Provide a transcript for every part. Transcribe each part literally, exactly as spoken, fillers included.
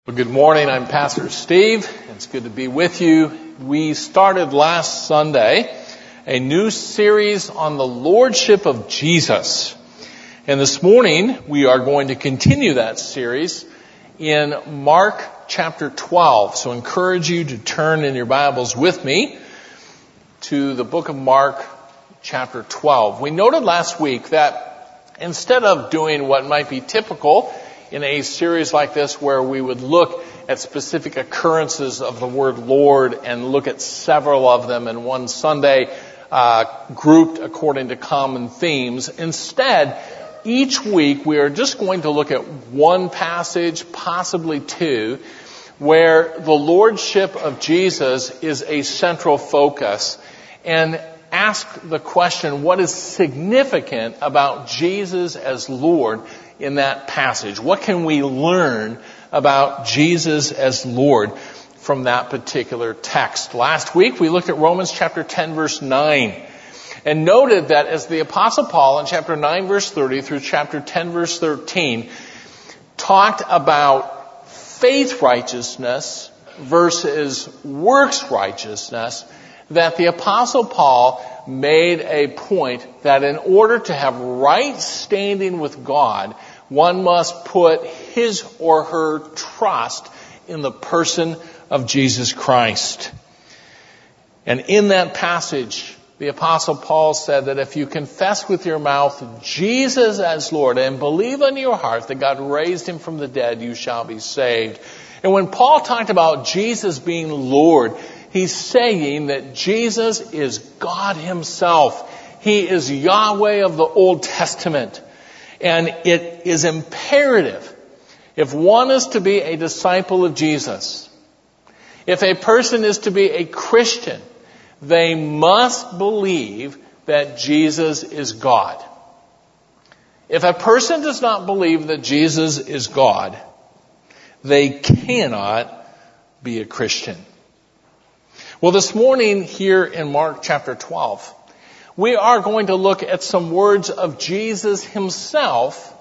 Well, good morning. I'm Pastor Steve. It's good to be with you. We started last Sunday a new series on the Lordship of Jesus. And this morning we are going to continue that series in Mark chapter twelve. So I encourage you to turn in your Bibles with me to the book of Mark chapter twelve. We noted last week that instead of doing what might be typical in a series like this where we would look at specific occurrences of the word Lord and look at several of them in one Sunday, uh, grouped according to common themes. Instead, each week we are just going to look at one passage, possibly two, where the Lordship of Jesus is a central focus, and ask the question, what is significant about Jesus as Lord in that passage? What can we learn about Jesus as Lord from that particular text? Last week we looked at Romans chapter ten verse nine and noted that as the Apostle Paul in chapter nine verse thirty through chapter ten verse thirteen talked about faith righteousness versus works righteousness, that the Apostle Paul made a point that in order to have right standing with God, one must put his or her trust in the person of Jesus Christ. And in that passage, the Apostle Paul said that if you confess with your mouth Jesus as Lord and believe in your heart that God raised him from the dead, you shall be saved. And when Paul talked about Jesus being Lord, he's saying that Jesus is God himself. He is Yahweh of the Old Testament. And it is imperative, if one is to be a disciple of Jesus, if a person is to be a Christian, they must believe that Jesus is God. If a person does not believe that Jesus is God, they cannot be a Christian. Well, this morning here in Mark chapter twelve, we are going to look at some words of Jesus himself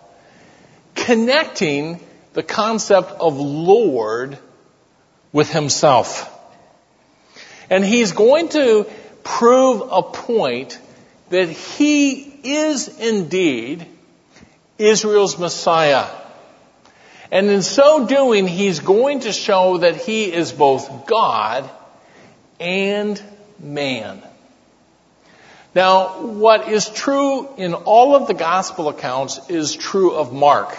connecting the concept of Lord with himself. And he's going to prove a point that he is indeed Israel's Messiah. And in so doing, he's going to show that he is both God and man. Now, what is true in all of the gospel accounts is true of Mark.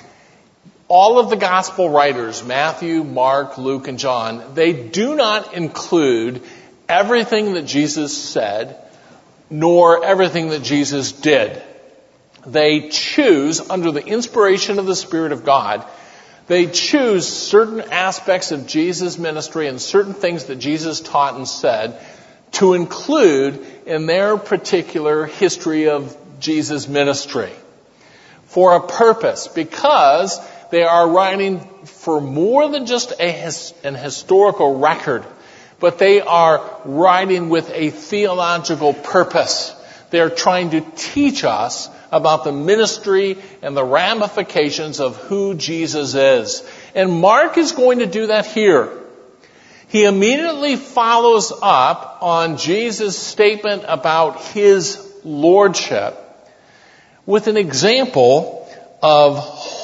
All of the gospel writers, Matthew, Mark, Luke, and John, they do not include everything that Jesus said, nor everything that Jesus did. They choose, under the inspiration of the Spirit of God, they choose certain aspects of Jesus' ministry and certain things that Jesus taught and said to include in their particular history of Jesus' ministry for a purpose, because they are writing for more than just a his, an historical record, but they are writing with a theological purpose. They are trying to teach us about the ministry and the ramifications of who Jesus is. And Mark is going to do that here. He immediately follows up on Jesus' statement about his lordship with an example of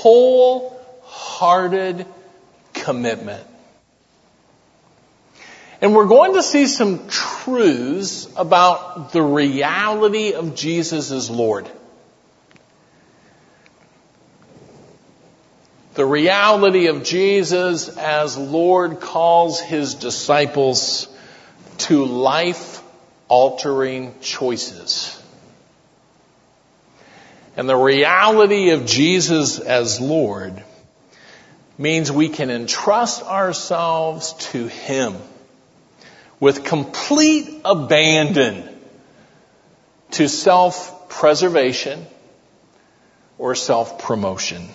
wholehearted commitment. And we're going to see some truths about the reality of Jesus as Lord. The reality of Jesus as Lord calls his disciples to life-altering choices. And the reality of Jesus as Lord means we can entrust ourselves to him with complete abandon to self-preservation or self-promotion.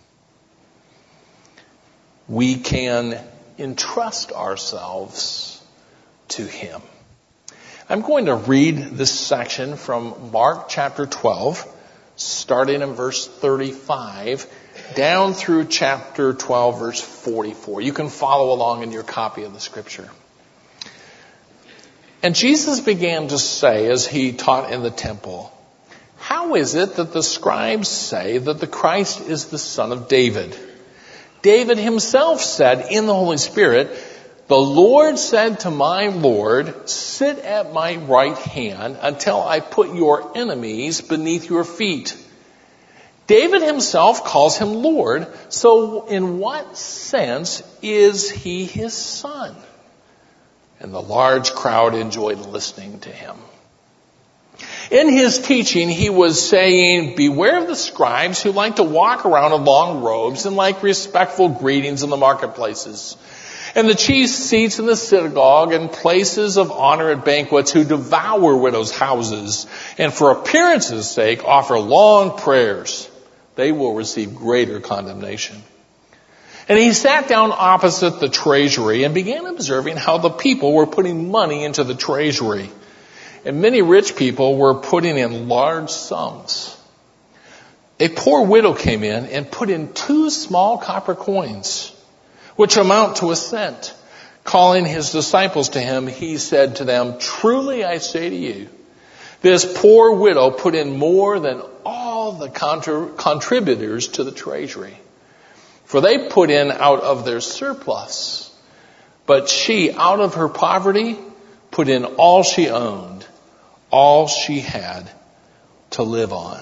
We can entrust ourselves to him. I'm going to read this section from Mark chapter twelve, starting in verse thirty-five, down through chapter twelve, verse forty-four. You can follow along in your copy of the scripture. And Jesus began to say, as he taught in the temple, "How is it that the scribes say that the Christ is the son of David? David himself said in the Holy Spirit, 'The Lord said to my Lord, sit at my right hand until I put your enemies beneath your feet.' David himself calls him Lord, so in what sense is he his son?" And the large crowd enjoyed listening to him. In his teaching, he was saying, "Beware of the scribes who like to walk around in long robes and like respectful greetings in the marketplaces, and the chief seats in the synagogue and places of honor at banquets, who devour widows' houses and for appearance's sake offer long prayers. They will receive greater condemnation." And he sat down opposite the treasury and began observing how the people were putting money into the treasury. And many rich people were putting in large sums. A poor widow came in and put in two small copper coins, which amount to a cent. Calling his disciples to him, he said to them, "Truly I say to you, this poor widow put in more than all the contra- contributors to the treasury. For they put in out of their surplus. But she, out of her poverty, put in all she owned, all she had to live on."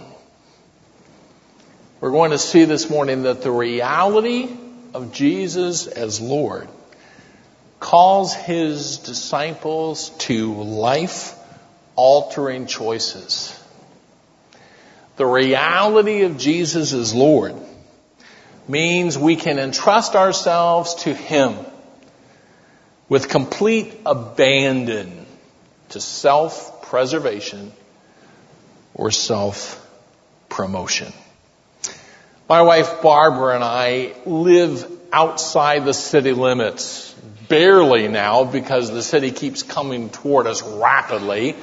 We're going to see this morning that the reality of Jesus as Lord calls his disciples to life-altering choices. The reality of Jesus as Lord means we can entrust ourselves to him with complete abandon to self-preservation or self-promotion. My wife Barbara and I live outside the city limits, barely now because the city keeps coming toward us rapidly.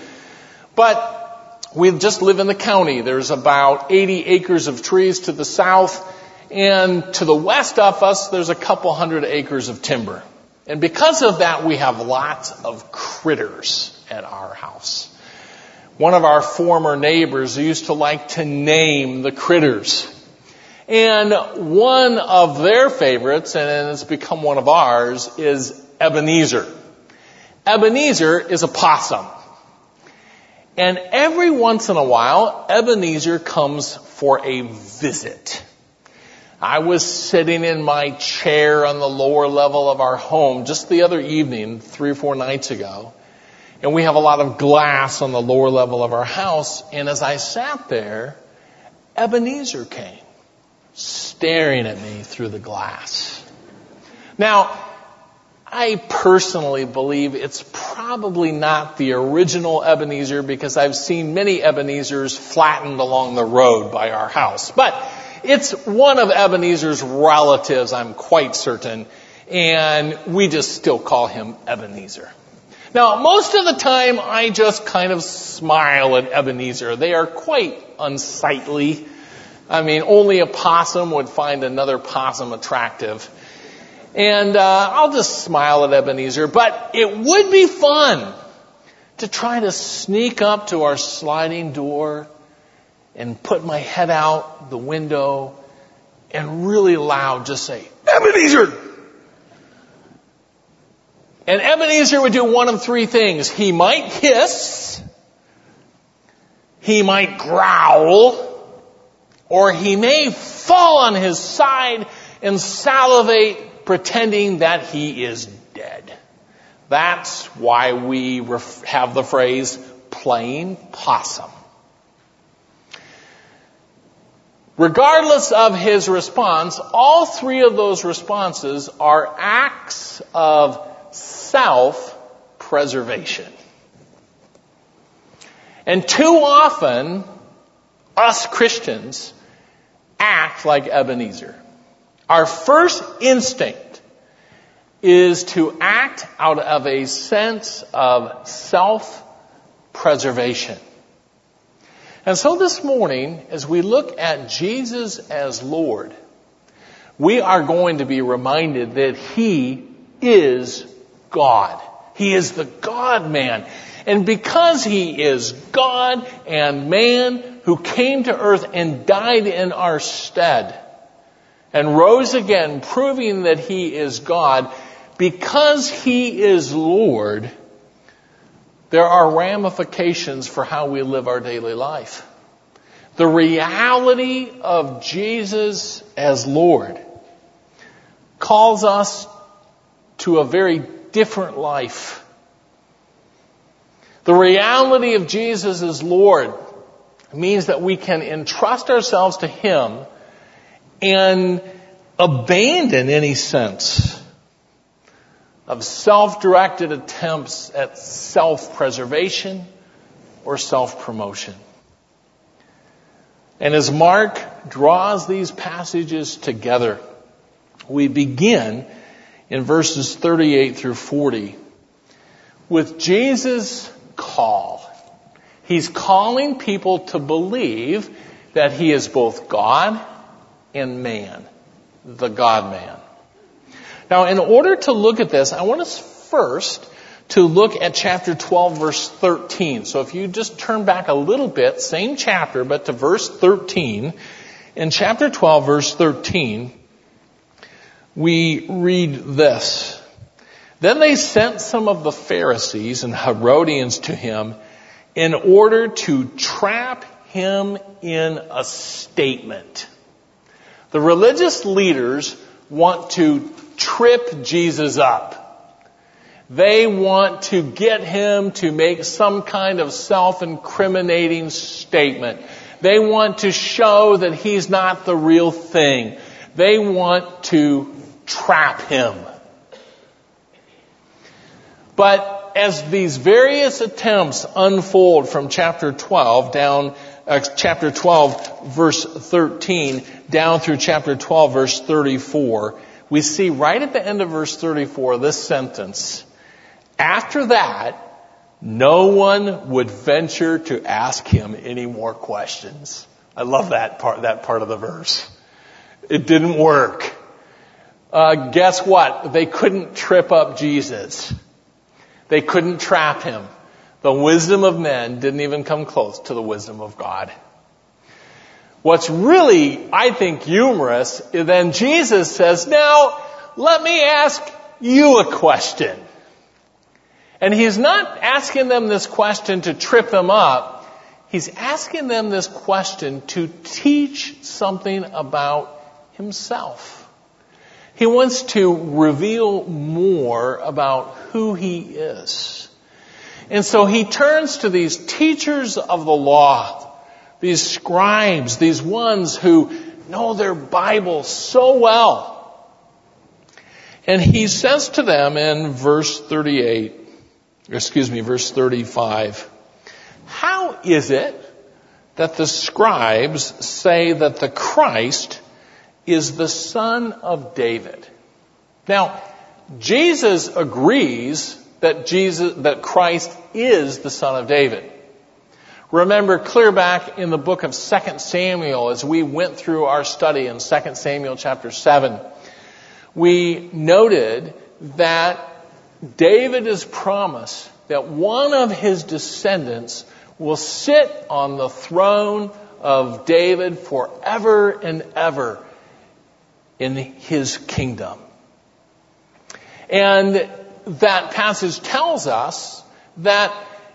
But we just live in the county. There's about eighty acres of trees to the south, and to the west of us there's a couple hundred acres of timber. And because of that, we have lots of critters at our house. One of our former neighbors used to like to name the critters. And one of their favorites, and it's become one of ours, is Ebenezer. Ebenezer is a possum. And every once in a while, Ebenezer comes for a visit. I was sitting in my chair on the lower level of our home just the other evening, three or four nights ago. And we have a lot of glass on the lower level of our house. And as I sat there, Ebenezer came, staring at me through the glass. Now, I personally believe it's probably not the original Ebenezer, because I've seen many Ebenezers flattened along the road by our house. But it's one of Ebenezer's relatives, I'm quite certain, and we just still call him Ebenezer. Now, most of the time, I just kind of smile at Ebenezer. They are quite unsightly. I mean, only a possum would find another possum attractive. And uh, I'll just smile at Ebenezer. But it would be fun to try to sneak up to our sliding door and put my head out the window and really loud just say, "Ebenezer!" And Ebenezer would do one of three things. He might hiss, he might growl, or he may fall on his side and salivate, pretending that he is dead. That's why we ref- have the phrase playing possum. Regardless of his response, all three of those responses are acts of self-preservation. And too often, us Christians act like Ebenezer. Our first instinct is to act out of a sense of self-preservation. And so this morning, as we look at Jesus as Lord, we are going to be reminded that He is God. He is the God-man. And because He is God and man who came to earth and died in our stead and rose again, proving that He is God, because He is Lord, there are ramifications for how we live our daily life. The reality of Jesus as Lord calls us to a very different life. The reality of Jesus as Lord means that we can entrust ourselves to Him and abandon any sense of self-directed attempts at self-preservation or self-promotion. And as Mark draws these passages together, we begin in verses thirty-eight through forty with Jesus' call. He's calling people to believe that He is both God and man, the God-man. Now, in order to look at this, I want us first to look at chapter twelve, verse thirteen. So if you just turn back a little bit, same chapter, but to verse thirteen. In chapter twelve, verse thirteen, we read this. Then they sent some of the Pharisees and Herodians to Him in order to trap Him in a statement. The religious leaders want to trip Jesus up. They want to get Him to make some kind of self-incriminating statement. They want to show that He's not the real thing. They want to trap Him. But as these various attempts unfold from chapter twelve down, uh, chapter twelve verse thirteen down through chapter twelve verse thirty-four, we see right at the end of verse thirty-four this sentence. After that, no one would venture to ask Him any more questions. I love that part, that part of the verse. It didn't work. Uh, guess what? They couldn't trip up Jesus. They couldn't trap Him. The wisdom of men didn't even come close to the wisdom of God. What's really, I think, humorous is then Jesus says, now, let me ask you a question. And He's not asking them this question to trip them up. He's asking them this question to teach something about Himself. He wants to reveal more about who He is. And so He turns to these teachers of the law, these scribes, these ones who know their Bible so well. And He says to them in verse thirty-eight, excuse me, verse thirty-five, how is it that the scribes say that the Christ is the son of David? Now, Jesus agrees that Jesus, that Christ is the son of David. Remember, clear back in the book of Second Samuel, as we went through our study in Second Samuel chapter seven, we noted that David is promised that one of his descendants will sit on the throne of David forever and ever in his kingdom. And that passage tells us that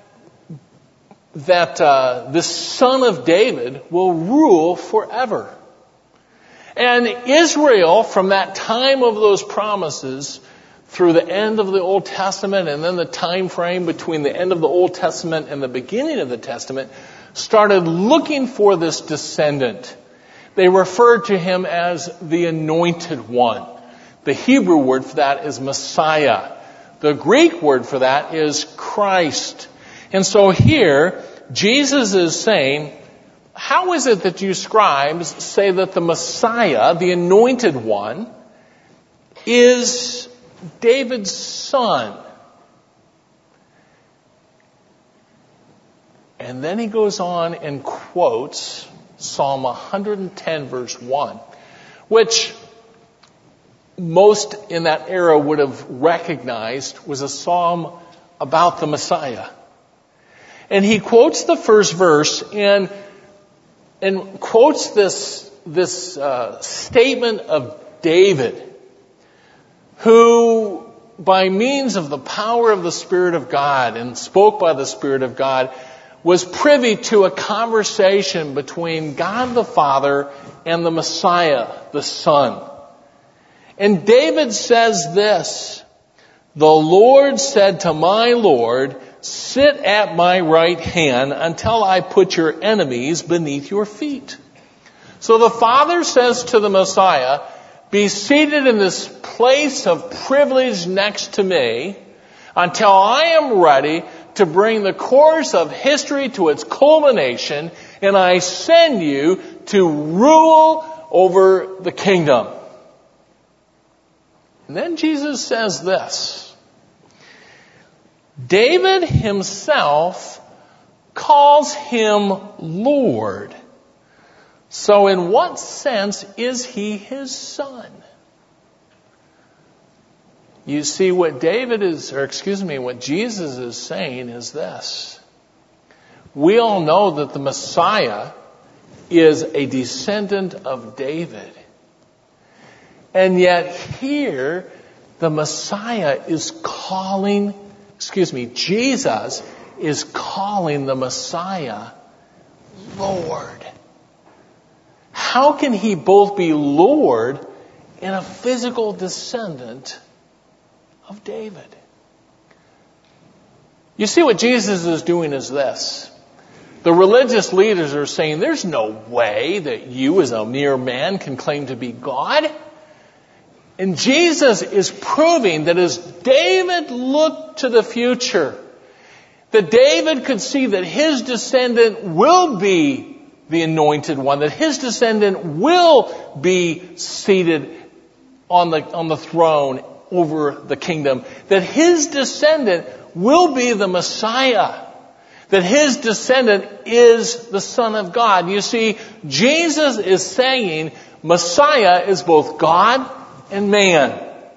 that uh, the son of David will rule forever. And Israel, from that time of those promises through the end of the Old Testament and then the time frame between the end of the Old Testament and the beginning of the Testament, started looking for this descendant. They referred to Him as the Anointed One. The Hebrew word for that is Messiah. The Greek word for that is Christ. And so here, Jesus is saying, how is it that you scribes say that the Messiah, the Anointed One, is David's son? And then He goes on and quotes Psalm one hundred ten verse one, which most in that era would have recognized was a psalm about the Messiah. And he quotes the first verse and and quotes this this uh, statement of David, who by means of the power of the Spirit of God and spoke by the Spirit of God, was privy to a conversation between God the Father and the Messiah, the Son. And David says this, "The Lord said to my Lord, sit at my right hand until I put your enemies beneath your feet." So the Father says to the Messiah, be seated in this place of privilege next to me until I am ready to bring the course of history to its culmination, and I send you to rule over the kingdom. And then Jesus says this, David himself calls him Lord. So in what sense is he his son? You see, what David is, or excuse me, what Jesus is saying is this. We all know that the Messiah is a descendant of David. And yet here, the Messiah is calling, excuse me, Jesus is calling the Messiah Lord. How can he both be Lord and a physical descendant of David? You see, what Jesus is doing is this. The religious leaders are saying, there's no way that you as a mere man can claim to be God. And Jesus is proving that as David looked to the future, that David could see that his descendant will be the anointed one, that his descendant will be seated on the, on the throne over the kingdom, that his descendant will be the Messiah, that his descendant is the Son of God. You see, Jesus is saying Messiah is both God and man.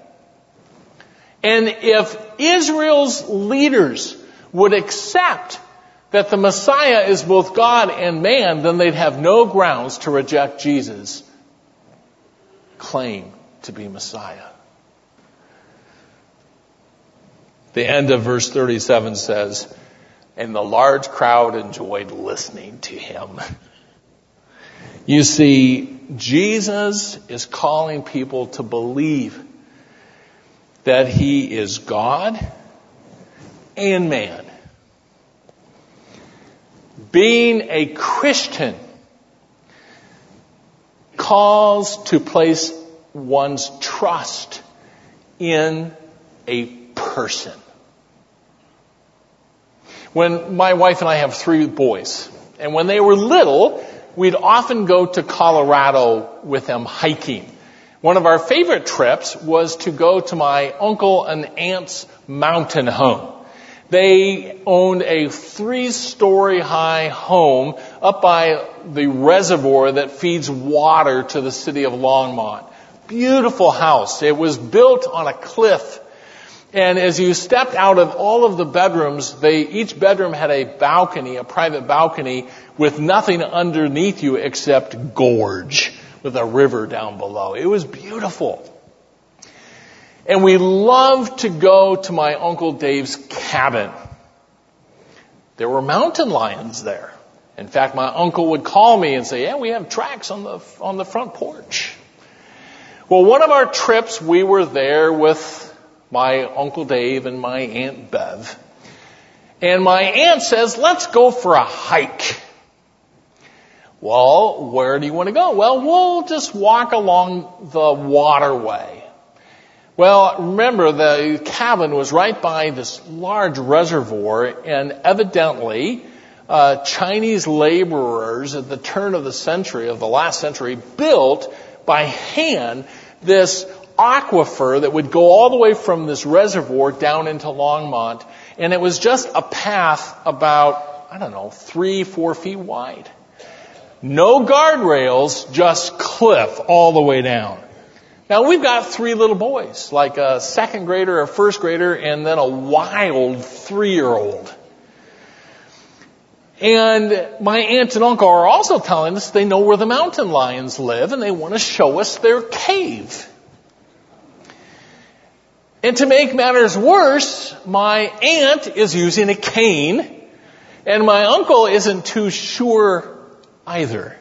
And if Israel's leaders would accept that the Messiah is both God and man, then they'd have no grounds to reject Jesus' claim to be Messiah. The end of verse thirty-seven says, and the large crowd enjoyed listening to him. You see, Jesus is calling people to believe that he is God and man. Being a Christian calls to place one's trust in a person. When my wife and I have three boys, and when they were little, we'd often go to Colorado with them hiking. One of our favorite trips was to go to my uncle and aunt's mountain home. They owned a three-story high home up by the reservoir that feeds water to the city of Longmont. Beautiful house. It was built on a cliff. And as you stepped out of all of the bedrooms, they, each bedroom had a balcony, a private balcony, with nothing underneath you except gorge, with a river down below. It was beautiful. And we loved to go to my Uncle Dave's cabin. There were mountain lions there. In fact, my uncle would call me and say, yeah, we have tracks on the, on the front porch. Well, one of our trips, we were there with my Uncle Dave and my Aunt Bev. And my aunt says, let's go for a hike. Well, where do you want to go? Well, we'll just walk along the waterway. Well, remember, the cabin was right by this large reservoir, and evidently, uh, Chinese laborers at the turn of the century, of the last century, built by hand this aquifer that would go all the way from this reservoir down into Longmont. And it was just a path about, I don't know, three, four feet wide. No guardrails, just cliff all the way down. Now we've got three little boys, like a second grader, a first grader, and then a wild three-year-old. And my aunt and uncle are also telling us they know where the mountain lions live and they want to show us their cave. And to make matters worse, my aunt is using a cane and my uncle isn't too sure either.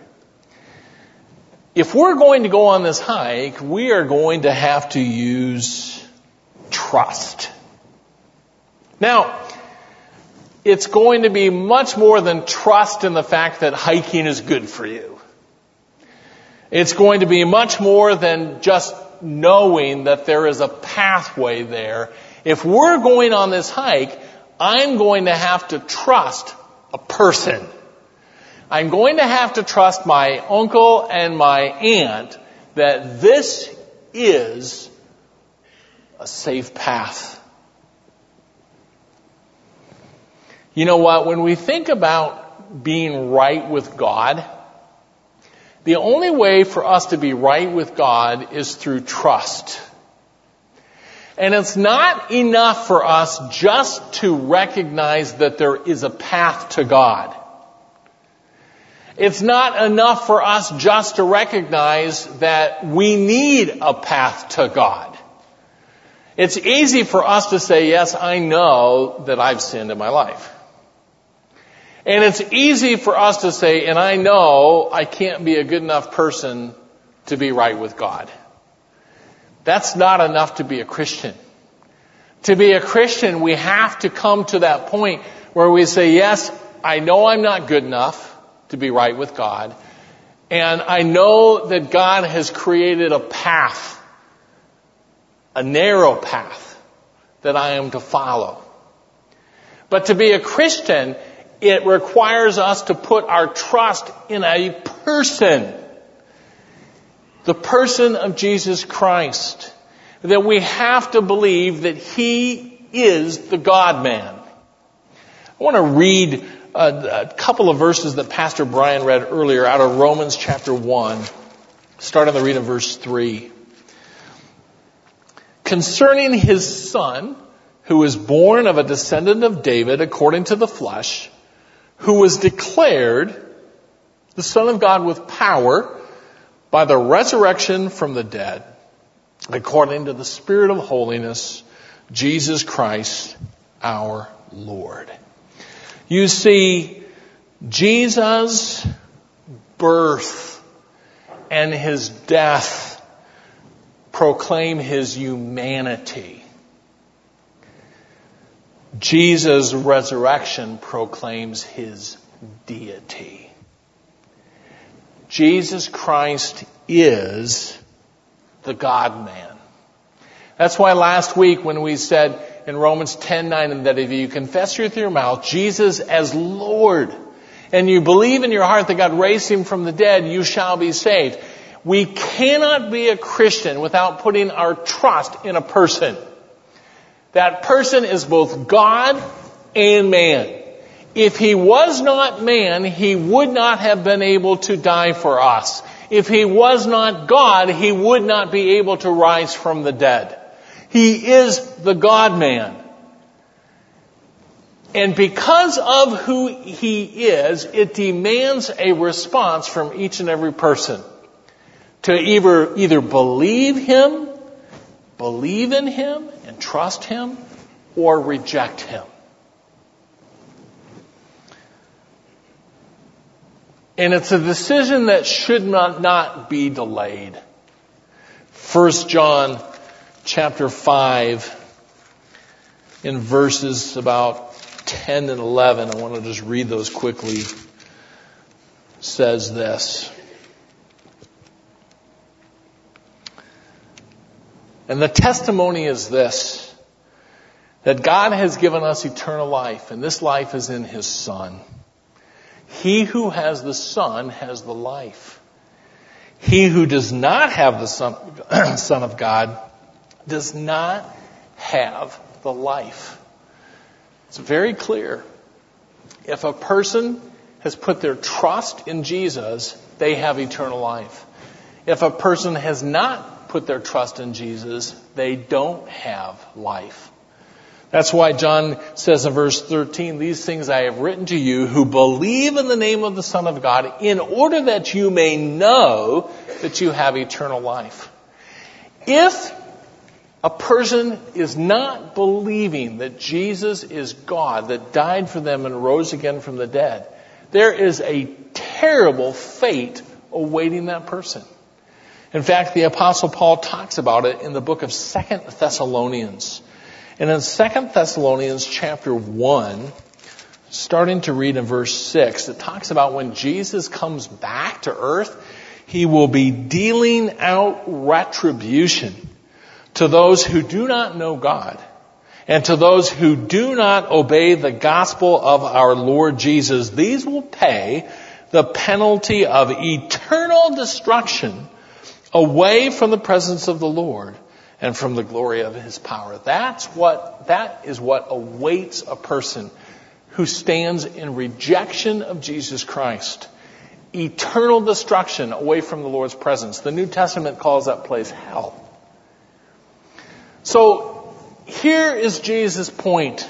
If we're going to go on this hike, we are going to have to use trust. Now, it's going to be much more than trust in the fact that hiking is good for you. It's going to be much more than just knowing that there is a pathway there. If we're going on this hike, I'm going to have to trust a person. I'm going to have to trust my uncle and my aunt that this is a safe path. You know what? When we think about being right with God, the only way for us to be right with God is through trust. And it's not enough for us just to recognize that there is a path to God. It's not enough for us just to recognize that we need a path to God. It's easy for us to say, yes, I know that I've sinned in my life. And it's easy for us to say, and I know I can't be a good enough person to be right with God. That's not enough to be a Christian. To be a Christian, we have to come to that point where we say, yes, I know I'm not good enough to be right with God. And I know that God has created a path, a narrow path that I am to follow. But to be a Christian, it requires us to put our trust in a person. The person of Jesus Christ. That we have to believe that He is the God-man. I want to read a, a couple of verses that Pastor Brian read earlier out of Romans chapter one, starting the reading of verse three. Concerning His Son, who was born of a descendant of David according to the flesh, who was declared the Son of God with power by the resurrection from the dead, according to the Spirit of holiness, Jesus Christ our Lord. You see, Jesus' birth and His death proclaim His humanity. Jesus' resurrection proclaims His deity. Jesus Christ is the God-man. That's why last week when we said in Romans ten nine that if you confess with your mouth Jesus as Lord and you believe in your heart that God raised Him from the dead, you shall be saved. We cannot be a Christian without putting our trust in a person. That person is both God and man. If He was not man, He would not have been able to die for us. If He was not God, He would not be able to rise from the dead. He is the God-man. And because of who He is, it demands a response from each and every person. To either, either believe Him, believe in Him, and trust Him, or reject Him. And it's a decision that should not, not be delayed. First John chapter five, in verses about ten and eleven, I want to just read those quickly, says this. And the testimony is this, that God has given us eternal life, and this life is in His Son. He who has the Son has the life. He who does not have the Son, Son of God does not have the life. It's very clear. If a person has put their trust in Jesus, they have eternal life. If a person has not put their trust in Jesus, they don't have life. That's why John says in verse thirteen, these things I have written to you who believe in the name of the Son of God, in order that you may know that you have eternal life. If a person is not believing that Jesus is God, that died for them and rose again from the dead, there is a terrible fate awaiting that person. In fact, the Apostle Paul talks about it in the book of Second Thessalonians. And in Second Thessalonians chapter one, starting to read in verse six, it talks about when Jesus comes back to earth, he will be dealing out retribution to those who do not know God and to those who do not obey the gospel of our Lord Jesus. These will pay the penalty of eternal destruction away from the presence of the Lord and from the glory of his power. That's what, that is what awaits a person who stands in rejection of Jesus Christ. Eternal destruction away from the Lord's presence. The New Testament calls that place hell. So, here is Jesus' point.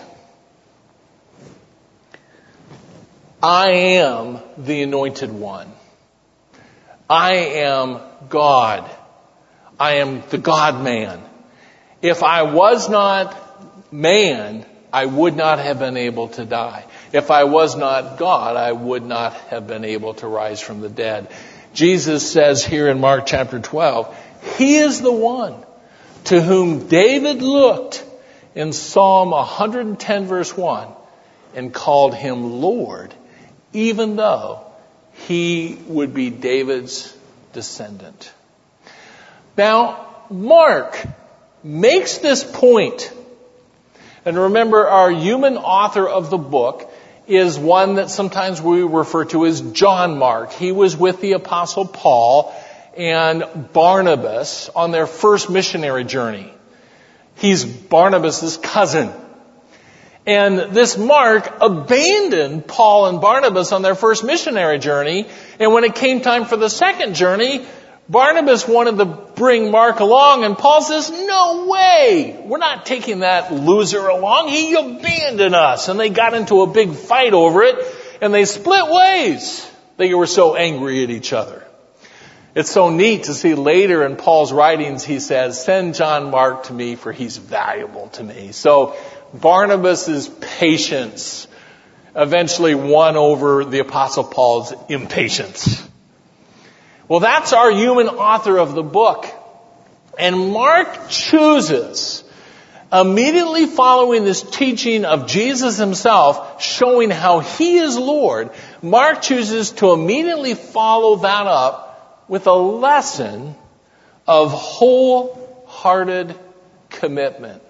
I am the anointed one. I am God. I am the God-man. If I was not man, I would not have been able to die. If I was not God, I would not have been able to rise from the dead. Jesus says here in Mark chapter twelve, he is the one to whom David looked in Psalm one hundred ten verse one and called him Lord, even though he would be David's descendant. Now, Mark makes this point. And remember, our human author of the book is one that sometimes we refer to as John Mark. He was with the Apostle Paul and Barnabas on their first missionary journey. He's Barnabas' cousin. And this Mark abandoned Paul and Barnabas on their first missionary journey. And when it came time for the second journey, Barnabas wanted to bring Mark along, and Paul says, no way! We're not taking that loser along. He abandoned us. And they got into a big fight over it, and they split ways. They were so angry at each other. It's so neat to see later in Paul's writings, he says, send John Mark to me, for he's valuable to me. So Barnabas' patience eventually won over the Apostle Paul's impatience. Well, that's our human author of the book. And Mark chooses, immediately following this teaching of Jesus himself, showing how he is Lord, Mark chooses to immediately follow that up with a lesson of wholehearted commitment.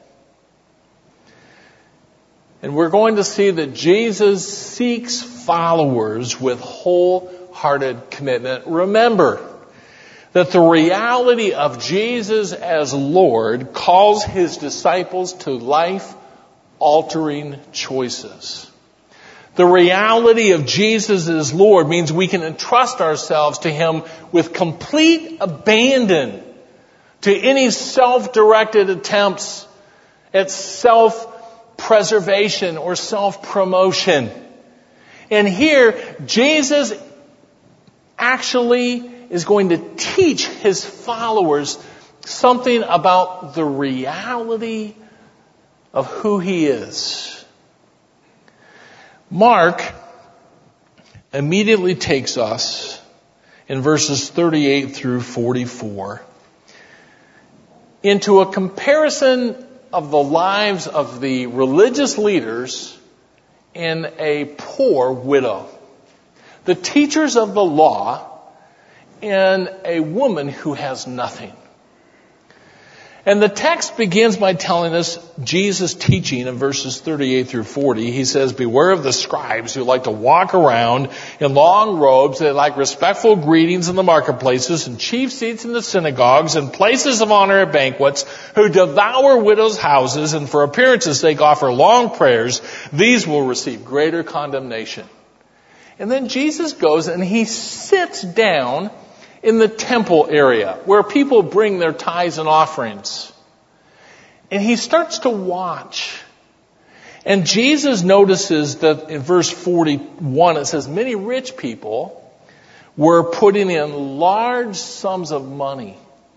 And we're going to see that Jesus seeks followers with wholehearted commitment. Remember that the reality of Jesus as Lord calls his disciples to life-altering choices. The reality of Jesus as Lord means we can entrust ourselves to him with complete abandon to any self-directed attempts at self-preservation or self-promotion. And here, Jesus actually is going to teach his followers something about the reality of who he is. Mark immediately takes us in verses thirty-eight through forty-four into a comparison of the lives of the religious leaders and a poor widow. The teachers of the law and a woman who has nothing. And the text begins by telling us Jesus' teaching in verses thirty-eight through forty. He says, beware of the scribes who like to walk around in long robes. They like respectful greetings in the marketplaces and chief seats in the synagogues and places of honor at banquets, who devour widows' houses and for appearance's sake offer long prayers. These will receive greater condemnation. And then Jesus goes and he sits down in the temple area where people bring their tithes and offerings. And he starts to watch. And Jesus notices that in verse forty-one it says, many rich people were putting in large sums of money.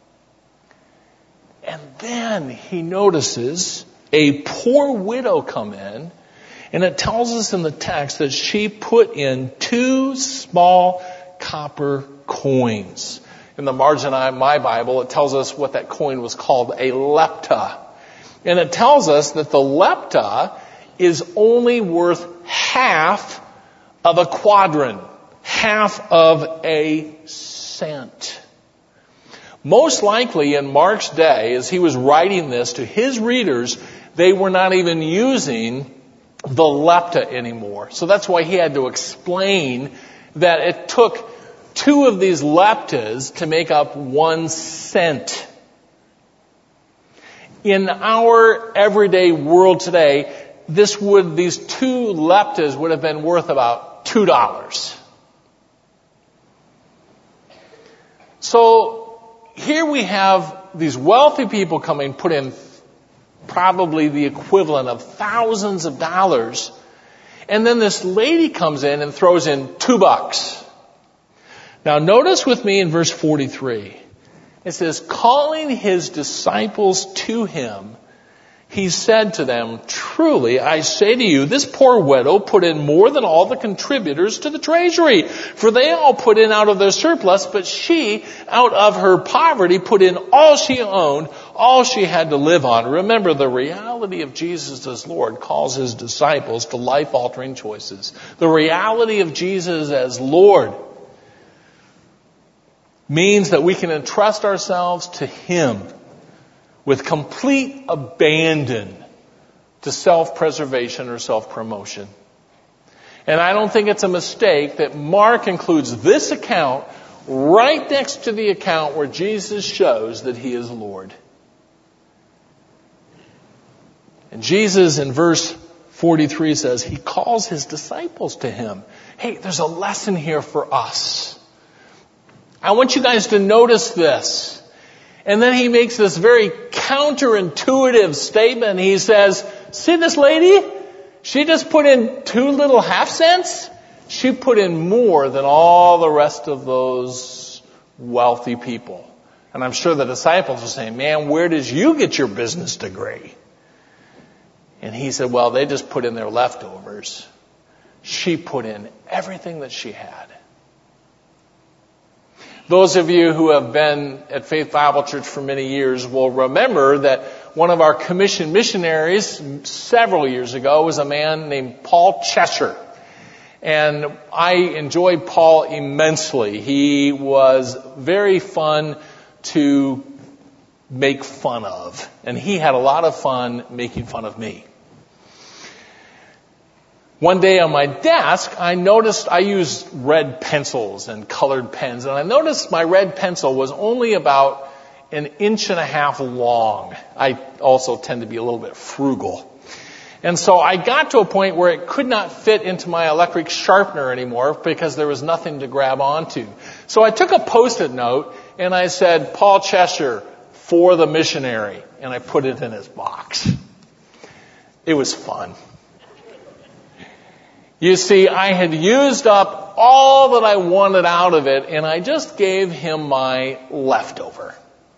And then he notices a poor widow come in, and it tells us in the text that she put in two small copper coins. In the margin of my Bible, it tells us what that coin was called, a lepta. And it tells us that the lepta is only worth half of a quadrant, half of a cent. Most likely in Mark's day, as he was writing this to his readers, they were not even using the lepta anymore. So that's why he had to explain that it took two of these leptas to make up one cent. In our everyday world today, this would, these two leptas would have been worth about two dollars. So here we have these wealthy people coming, put in probably the equivalent of thousands of dollars. And then this lady comes in and throws in two bucks. Now notice with me in verse forty-three. It says, calling his disciples to him, he said to them, truly, I say to you, this poor widow put in more than all the contributors to the treasury. For they all put in out of their surplus, but she, out of her poverty, put in all she owned, all she had to live on. Remember, the reality of Jesus as Lord calls his disciples to life-altering choices. The reality of Jesus as Lord means that we can entrust ourselves to him with complete abandon to self-preservation or self-promotion. And I don't think it's a mistake that Mark includes this account right next to the account where Jesus shows that he is Lord. And Jesus in verse forty-three says, he calls his disciples to him. Hey, there's a lesson here for us. I want you guys to notice this. And then he makes this very counterintuitive statement. He says, see this lady? She just put in two little half cents. She put in more than all the rest of those wealthy people. And I'm sure the disciples are saying, man, where did you get your business degree? And he said, well, they just put in their leftovers. She put in everything that she had. Those of you who have been at Faith Bible Church for many years will remember that one of our commissioned missionaries several years ago was a man named Paul Cheshire. And I enjoyed Paul immensely. He was very fun to make fun of. And he had a lot of fun making fun of me. One day on my desk, I noticed I used red pencils and colored pens, and I noticed my red pencil was only about an inch and a half long. I also tend to be a little bit frugal. And so I got to a point where it could not fit into my electric sharpener anymore because there was nothing to grab onto. So I took a Post-it note and I said, Paul Cheshire, for the missionary, and I put it in his box. It was fun. You see, I had used up all that I wanted out of it, and I just gave him my leftover.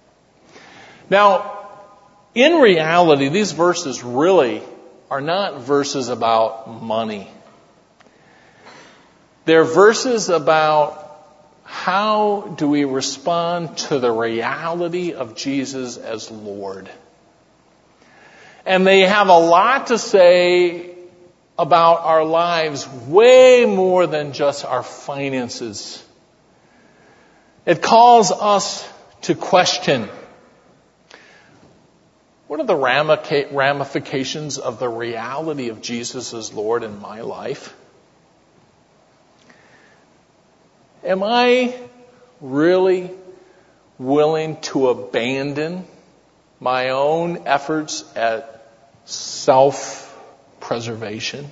Now, in reality, these verses really are not verses about money. They're verses about how do we respond to the reality of Jesus as Lord. And they have a lot to say about our lives, way more than just our finances. It calls us to question, what are the ramifications of the reality of Jesus as Lord in my life? Am I really willing to abandon my own efforts at self-preservation?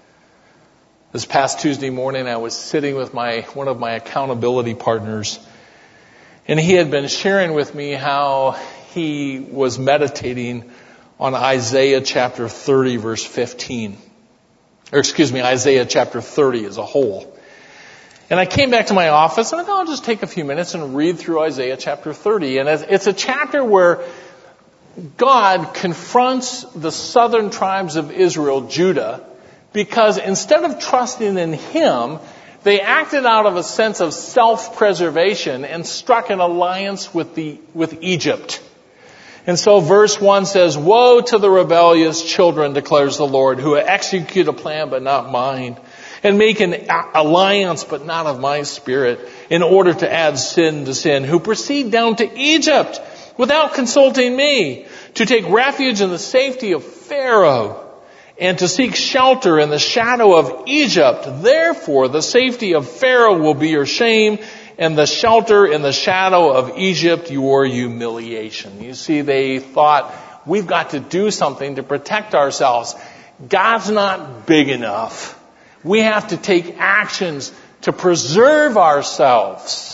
This past Tuesday morning, I was sitting with my one of my accountability partners, And he had been sharing with me how he was meditating on Isaiah chapter thirty, verse fifteen. Or excuse me, Isaiah chapter thirty as a whole. And I came back to my office and I thought I'll just take a few minutes and read through Isaiah chapter thirty. And it's a chapter where God confronts the southern tribes of Israel, Judah, because instead of trusting in Him, they acted out of a sense of self-preservation and struck an alliance with the, with Egypt. And so verse one says, "Woe to the rebellious children, declares the Lord, who execute a plan but not mine, and make an alliance but not of my spirit, in order to add sin to sin, who proceed down to Egypt without consulting me, to take refuge in the safety of Pharaoh, and to seek shelter in the shadow of Egypt. Therefore, the safety of Pharaoh will be your shame, and the shelter in the shadow of Egypt your humiliation." You see, they thought, we've got to do something to protect ourselves. God's not big enough. We have to take actions to preserve ourselves.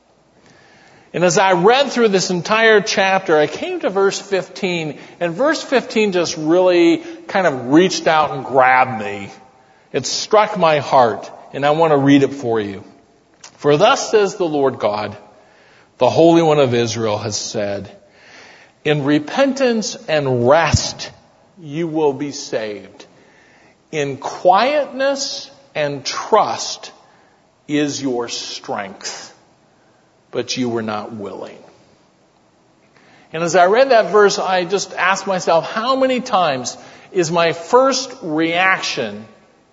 And as I read through this entire chapter, I came to verse fifteen, and verse fifteen just really kind of reached out and grabbed me. It struck my heart, and I want to read it for you. "For thus says the Lord God, the Holy One of Israel has said, in repentance and rest you will be saved. In quietness and trust is your strength. But you were not willing." And as I read that verse, I just asked myself, how many times is my first reaction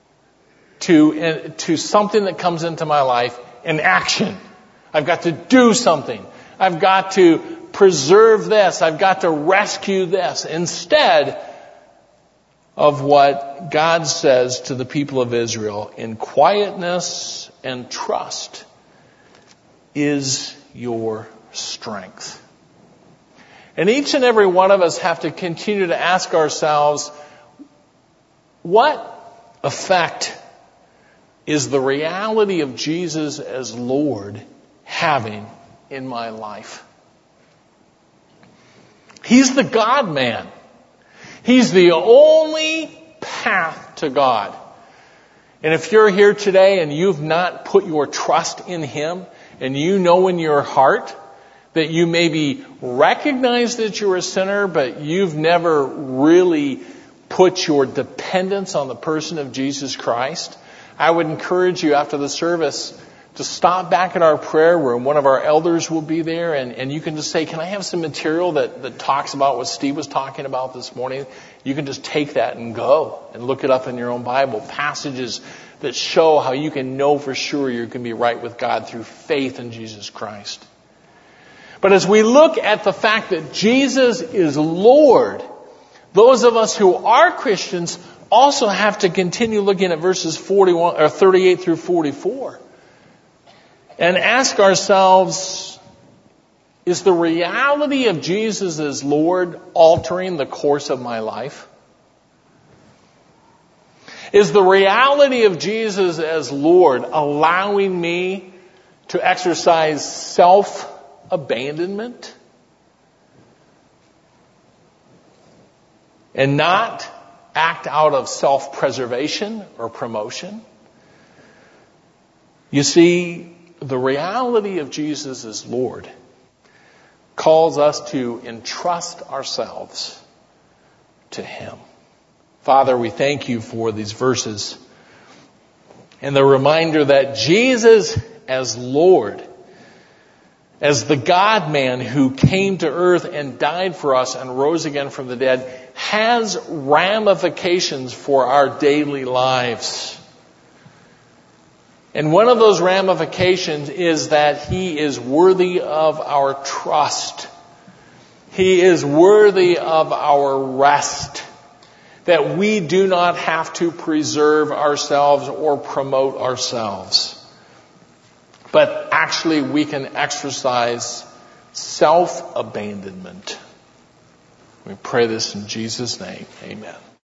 to, to something that comes into my life an action? I've got to do something. I've got to preserve this. I've got to rescue this. Instead of what God says to the people of Israel, in quietness and trust is your strength. And each and every one of us have to continue to ask ourselves, what effect is the reality of Jesus as Lord having in my life? He's the God-man. He's the only path to God. And if you're here today and you've not put your trust in Him, and you know in your heart that you maybe recognize that you're a sinner, but you've never really put your dependence on the person of Jesus Christ, I would encourage you after the service to stop back at our prayer room. One of our elders will be there, and, and you can just say, can I have some material that, that talks about what Steve was talking about this morning? You can just take that and go and look it up in your own Bible. Passages that show how you can know for sure you can be right with God through faith in Jesus Christ. But as we look at the fact that Jesus is Lord, those of us who are Christians also have to continue looking at verses forty-one or thirty-eight through forty-four and ask ourselves, is the reality of Jesus as Lord altering the course of my life? Is the reality of Jesus as Lord allowing me to exercise self-abandonment and not act out of self-preservation or promotion? You see, the reality of Jesus as Lord calls us to entrust ourselves to Him. Father, we thank You for these verses and the reminder that Jesus as Lord, as the God-man who came to earth and died for us and rose again from the dead, has ramifications for our daily lives. And one of those ramifications is that He is worthy of our trust. He is worthy of our rest. That we do not have to preserve ourselves or promote ourselves. But actually we can exercise self-abandonment. We pray this in Jesus' name. Amen.